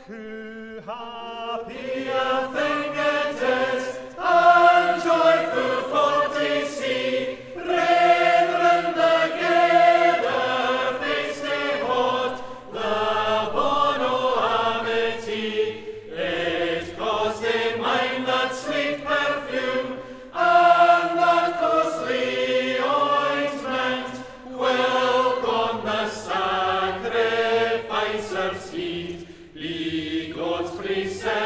who happy Fingetes, and joyful forty see, brethren together face they hold, the bono amity, it cost they mind that sweet perfume, and that costly ointment, welcome the sacrificer's heat, be God's present.